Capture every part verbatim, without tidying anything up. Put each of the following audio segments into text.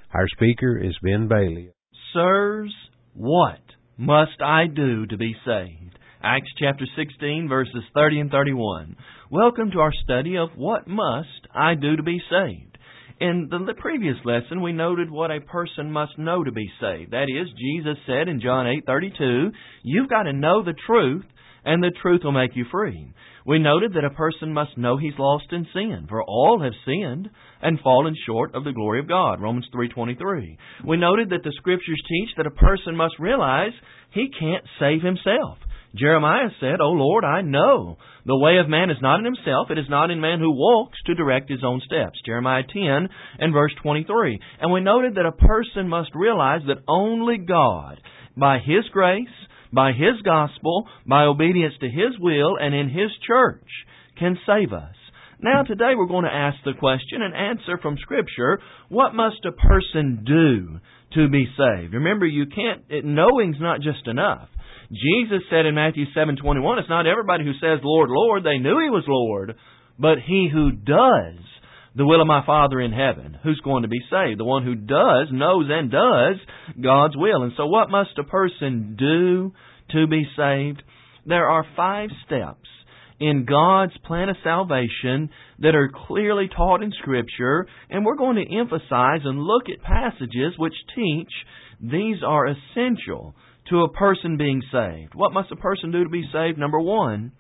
Our speaker is Ben Bailey. Sirs, what must I do to be saved? Acts chapter sixteen, verses thirty and thirty-one. Welcome to our study of what must I do to be saved. In the previous lesson, we noted what a person must know to be saved. That is, Jesus said in John eight thirty-two, you've got to know the truth, and the truth will make you free. We noted that a person must know he's lost in sin, for all have sinned and fallen short of the glory of God, Romans three twenty-three. We noted that the Scriptures teach that a person must realize he can't save himself. Jeremiah said, O Lord, I know the way of man is not in himself, it is not in man who walks to direct his own steps. Jeremiah ten and verse twenty-three. And we noted that a person must realize that only God, by His grace, by His gospel, by obedience to His will, and in His church, can save us. Now today we're going to ask the question and answer from Scripture, what must a person do to be saved? Remember, you can't, knowing's not just enough. Jesus said in Matthew seven twenty-one, it's not everybody who says, Lord, Lord, they knew He was Lord, but he who does the will of my Father in heaven, who's going to be saved. The one who does, knows and does God's will. And so what must a person do to be saved? There are five steps in God's plan of salvation that are clearly taught in Scripture, and we're going to emphasize and look at passages which teach these are essential to a person being saved. What must a person do to be saved? Number one,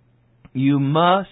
you must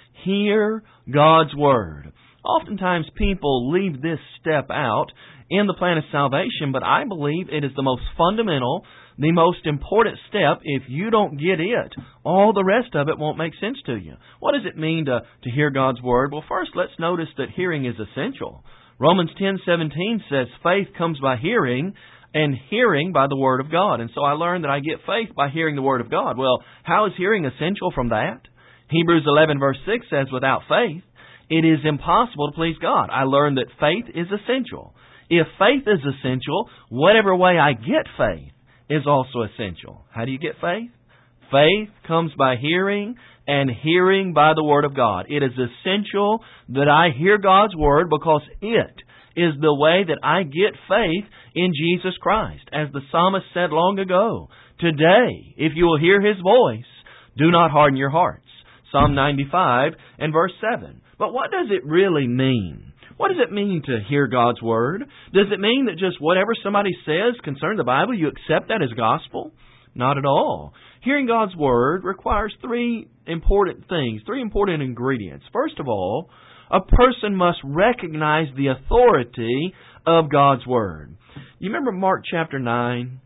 hear God's Word. Oftentimes people leave this step out in the plan of salvation, but I believe it is the most fundamental, the most important step. If you don't get it, all the rest of it won't make sense to you. What does it mean to, to hear God's Word? Well, first let's notice that hearing is essential. Romans ten seventeen says faith comes by hearing, and hearing by the Word of God. And so I learned that I get faith by hearing the Word of God. Well, how is hearing essential from that? Hebrews eleven verse six says, without faith, it is impossible to please God. I learned that faith is essential. If faith is essential, whatever way I get faith is also essential. How do you get faith? Faith comes by hearing, and hearing by the Word of God. It is essential that I hear God's Word because it is the way that I get faith in Jesus Christ. As the psalmist said long ago, today, if you will hear His voice, do not harden your hearts. Psalm ninety-five and verse seven. But what does it really mean? What does it mean to hear God's Word? Does it mean that just whatever somebody says concerning the Bible, you accept that as gospel? Not at all. Hearing God's Word requires three important things, three important ingredients. First of all, a person must recognize the authority of God's Word. You remember Mark chapter nine?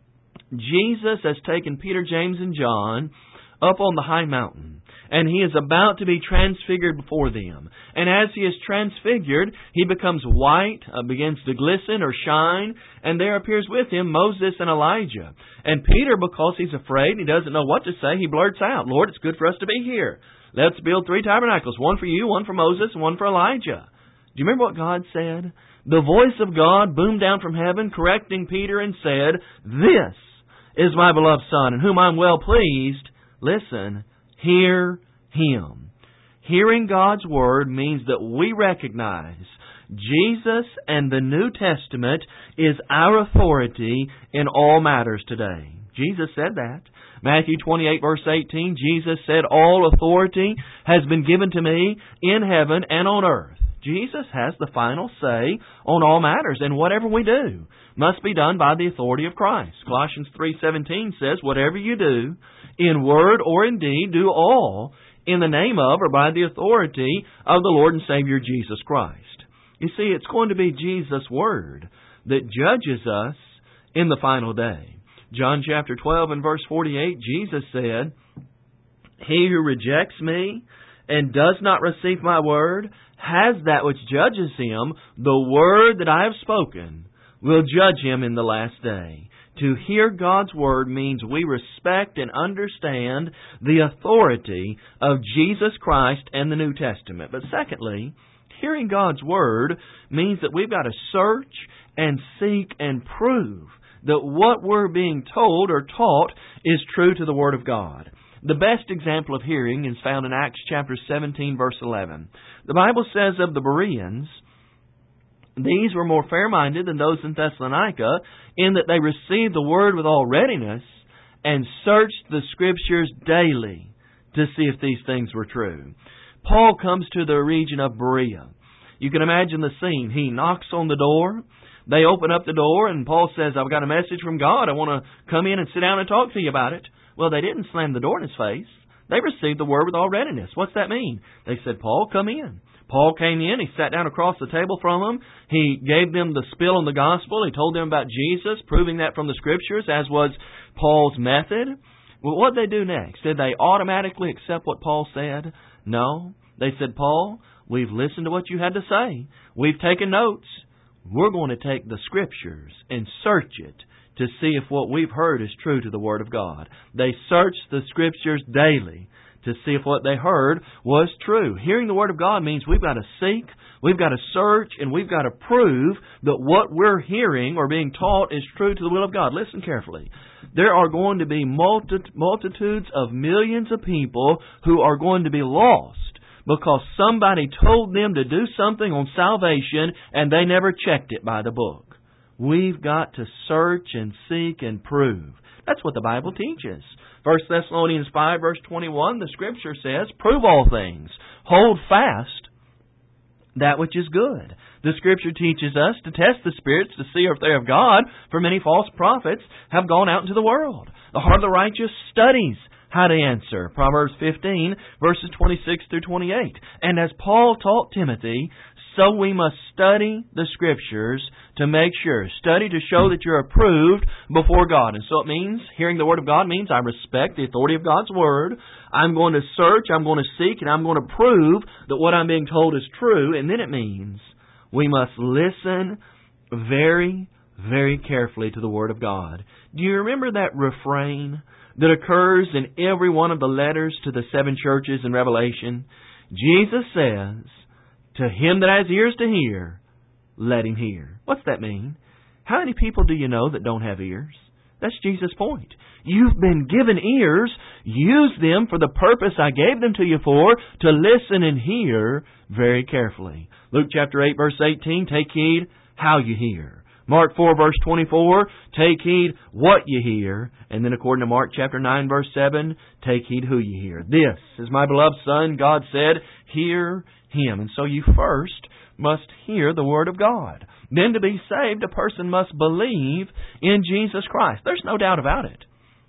Jesus has taken Peter, James, and John up on the high mountain, and He is about to be transfigured before them. And as He is transfigured, He becomes white, uh, begins to glisten or shine, and there appears with Him Moses and Elijah. And Peter, because he's afraid, he doesn't know what to say, he blurts out, Lord, it's good for us to be here. Let's build three tabernacles, one for you, one for Moses, and one for Elijah. Do you remember what God said? The voice of God boomed down from heaven, correcting Peter, and said, this is my beloved Son, in whom I'm well pleased. Listen, hear Him. Hearing God's Word means that we recognize Jesus and the New Testament is our authority in all matters today. Jesus said that. Matthew twenty-eight verse eighteen, Jesus said, all authority has been given to me in heaven and on earth. Jesus has the final say on all matters, and whatever we do must be done by the authority of Christ. Colossians three seventeen says, whatever you do, in word or in deed, do all in the name of or by the authority of the Lord and Savior Jesus Christ. You see, it's going to be Jesus' Word that judges us in the final day. John chapter twelve and verse forty-eight, Jesus said, he who rejects me and does not receive my word has that which judges him. The word that I have spoken will judge him in the last day. To hear God's Word means we respect and understand the authority of Jesus Christ and the New Testament. But secondly, hearing God's Word means that we've got to search and seek and prove that what we're being told or taught is true to the Word of God. The best example of hearing is found in Acts chapter seventeen, verse eleven. The Bible says of the Bereans, These were more fair-minded than those in Thessalonica, in that they received the Word with all readiness and searched the Scriptures daily to see if these things were true. Paul comes to the region of Berea. You can imagine the scene. He knocks on the door. They open up the door, and Paul says, I've got a message from God. I want to come in and sit down and talk to you about it. Well, they didn't slam the door in his face. They received the Word with all readiness. What's that mean? They said, Paul, come in. Paul came in. He sat down across the table from them. He gave them the spill on the gospel. He told them about Jesus, proving that from the Scriptures, as was Paul's method. Well, what did they do next? Did they automatically accept what Paul said? No. They said, Paul, we've listened to what you had to say. We've taken notes. We're going to take the Scriptures and search it to see if what we've heard is true to the Word of God. They searched the Scriptures daily to see if what they heard was true. Hearing the Word of God means we've got to seek, we've got to search, and we've got to prove that what we're hearing or being taught is true to the will of God. Listen carefully. There are going to be multi- multitudes of millions of people who are going to be lost because somebody told them to do something on salvation and they never checked it by the book. We've got to search and seek and prove. That's what the Bible teaches. First Thessalonians five, verse twenty-one, the Scripture says, prove all things. Hold fast that which is good. The Scripture teaches us to test the spirits to see if they're of God, for many false prophets have gone out into the world. The heart of the righteous studies how to answer. Proverbs fifteen, verses twenty-six through twenty-eight. And as Paul taught Timothy, so we must study the Scriptures to make sure. Study to show that you're approved before God. And so it means, hearing the Word of God means I respect the authority of God's Word. I'm going to search, I'm going to seek, and I'm going to prove that what I'm being told is true. And then it means we must listen very, very carefully to the Word of God. Do you remember that refrain that occurs in every one of the letters to the seven churches in Revelation? Jesus says, to him that has ears to hear, let him hear. What's that mean? How many people do you know that don't have ears? That's Jesus' point. You've been given ears. Use them for the purpose I gave them to you for, to listen and hear very carefully. Luke chapter eight, verse eighteen, take heed how you hear. Mark four, verse twenty-four, take heed what you hear. And then according to Mark chapter nine, verse seven, take heed who you hear. This is my beloved Son, God said, hear Him. And so you first must hear the Word of God. Then to be saved, a person must believe in Jesus Christ. There's no doubt about it.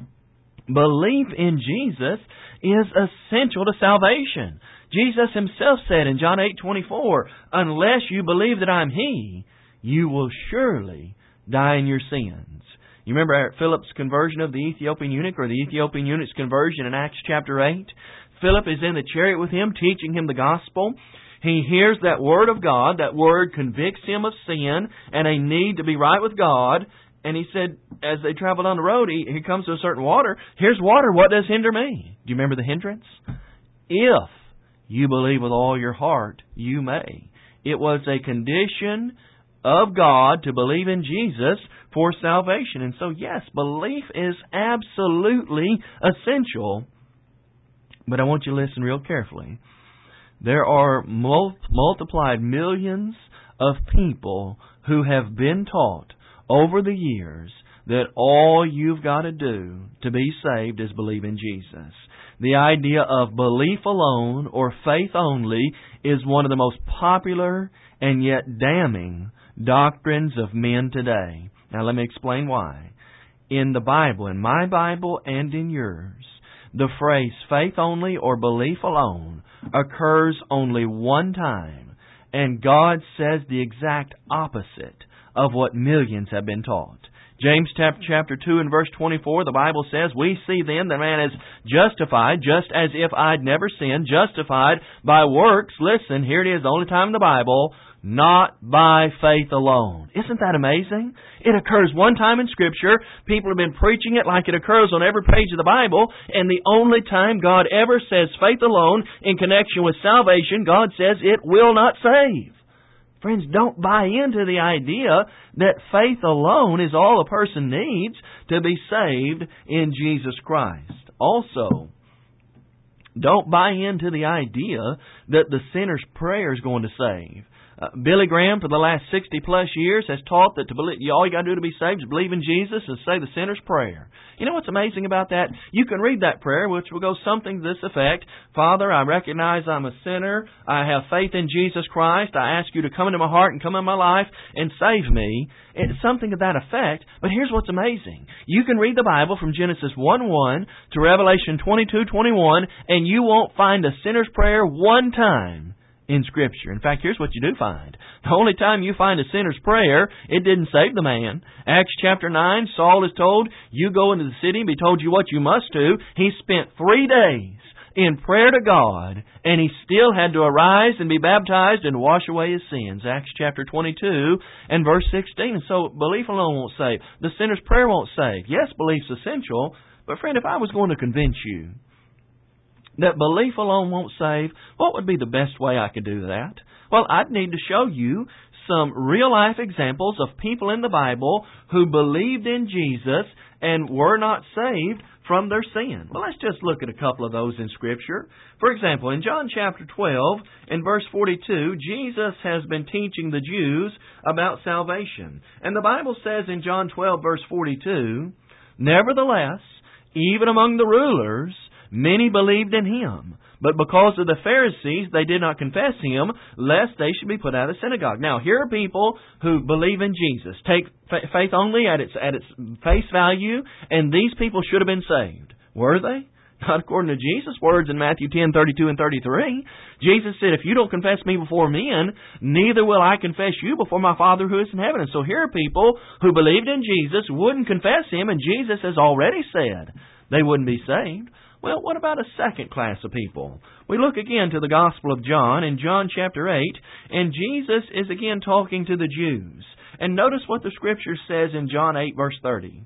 Belief in Jesus is essential to salvation. Jesus Himself said in John eight twenty-four, unless you believe that I'm He, you will surely die in your sins. You remember Philip's conversion of the Ethiopian eunuch, or the Ethiopian eunuch's conversion in Acts chapter eight? Philip is in the chariot with him, teaching him the gospel. He hears that Word of God. That Word convicts him of sin and a need to be right with God. And he said, as they traveled on the road, he, he comes to a certain water. Here's water. What does hinder me? Do you remember the hindrance? If you believe with all your heart, you may. It was a condition of God to believe in Jesus for salvation. And so, yes, belief is absolutely essential. But I want you to listen real carefully. There are mul- multiplied millions of people who have been taught over the years that all you've got to do to be saved is believe in Jesus. The idea of belief alone or faith only is one of the most popular and yet damning doctrines of men today. Now let me explain why. In the Bible, in my Bible and in yours, the phrase faith only or belief alone occurs only one time, and God says the exact opposite of what millions have been taught. James chapter two and verse twenty-four, the Bible says, we see then that man is justified just as if I'd never sinned, justified by works. Listen, here it is, the only time in the Bible, not by faith alone. Isn't that amazing? It occurs one time in Scripture. People have been preaching it like it occurs on every page of the Bible, and the only time God ever says faith alone in connection with salvation, God says it will not save. Friends, don't buy into the idea that faith alone is all a person needs to be saved in Jesus Christ. Also, don't buy into the idea that the sinner's prayer is going to save. Uh, Billy Graham, for the last sixty plus years, has taught that to believe, all you got to do to be saved is believe in Jesus and say the sinner's prayer. You know what's amazing about that? You can read that prayer, which will go something to this effect. Father, I recognize I'm a sinner. I have faith in Jesus Christ. I ask you to come into my heart and come into my life and save me. It's something to that effect. But here's what's amazing. You can read the Bible from Genesis one one to Revelation twenty-two twenty-one, and you won't find a sinner's prayer one time in Scripture. In fact, here's what you do find. The only time you find a sinner's prayer, it didn't save the man. Acts chapter nine, Saul is told, you go into the city and be told you what you must do. He spent three days in prayer to God, and he still had to arise and be baptized and wash away his sins. Acts chapter twenty-two and verse sixteen. And so belief alone won't save. The sinner's prayer won't save. Yes, belief's essential, but friend, if I was going to convince you that belief alone won't save, what would be the best way I could do that? Well, I'd need to show you some real-life examples of people in the Bible who believed in Jesus and were not saved from their sin. Well, let's just look at a couple of those in Scripture. For example, in John chapter twelve, in verse forty-two, Jesus has been teaching the Jews about salvation. And the Bible says in John twelve, verse forty-two, nevertheless, even among the rulers, many believed in Him. But because of the Pharisees, they did not confess Him, lest they should be put out of the synagogue. Now, here are people who believe in Jesus, take faith only at its at its face value, and these people should have been saved. Were they? Not according to Jesus' words in Matthew ten, thirty-two and thirty-three. Jesus said, if you don't confess me before men, neither will I confess you before my Father who is in heaven. And so here are people who believed in Jesus, wouldn't confess Him, and Jesus has already said they wouldn't be saved. Well, what about a second class of people? We look again to the Gospel of John in John chapter eight, and Jesus is again talking to the Jews. And notice what the Scripture says in John eight, verse thirty.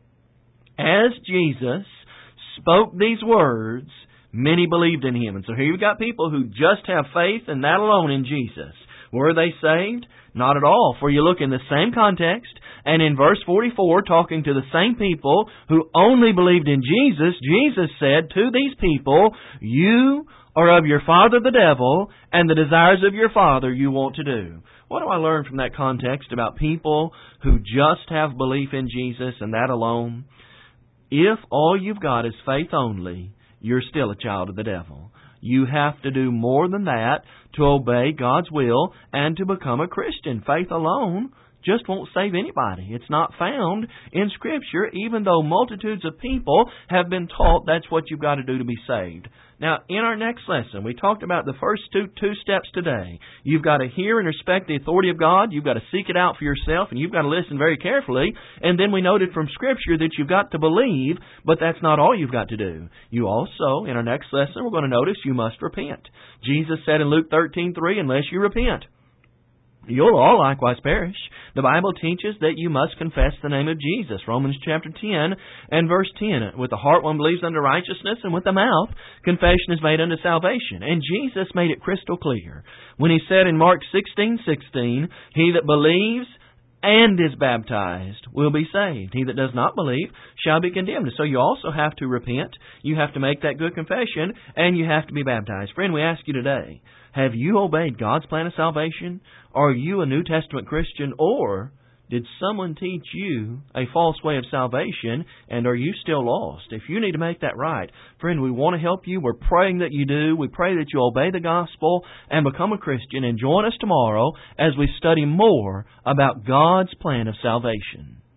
As Jesus spoke these words, many believed in Him. And so here you've got people who just have faith and that alone in Jesus. Were they saved? Not at all. For you look in the same context, and in verse forty-four, talking to the same people who only believed in Jesus, Jesus said to these people, you are of your father the devil, and the desires of your father you want to do. What do I learn from that context about people who just have belief in Jesus and that alone? If all you've got is faith only, you're still a child of the devil. You have to do more than that to obey God's will and to become a Christian. Faith alone just won't save anybody. It's not found in Scripture, even though multitudes of people have been taught that's what you've got to do to be saved. Now, in our next lesson, we talked about the first two, two steps today. You've got to hear and respect the authority of God. You've got to seek it out for yourself, and you've got to listen very carefully. And then we noted from Scripture that you've got to believe, but that's not all you've got to do. You also, in our next lesson, we're going to notice you must repent. Jesus said in Luke thirteen three, unless you repent, you'll all likewise perish. The Bible teaches that you must confess the name of Jesus. Romans chapter ten and verse ten. With the heart one believes unto righteousness, and with the mouth confession is made unto salvation. And Jesus made it crystal clear when He said in Mark sixteen sixteen, he that believes and is baptized will be saved. He that does not believe shall be condemned. So you also have to repent. You have to make that good confession, and you have to be baptized. Friend, we ask you today, have you obeyed God's plan of salvation? Are you a New Testament Christian, or did someone teach you a false way of salvation, and are you still lost? If you need to make that right, friend, we want to help you. We're praying that you do. We pray that you obey the gospel and become a Christian, and join us tomorrow as we study more about God's plan of salvation.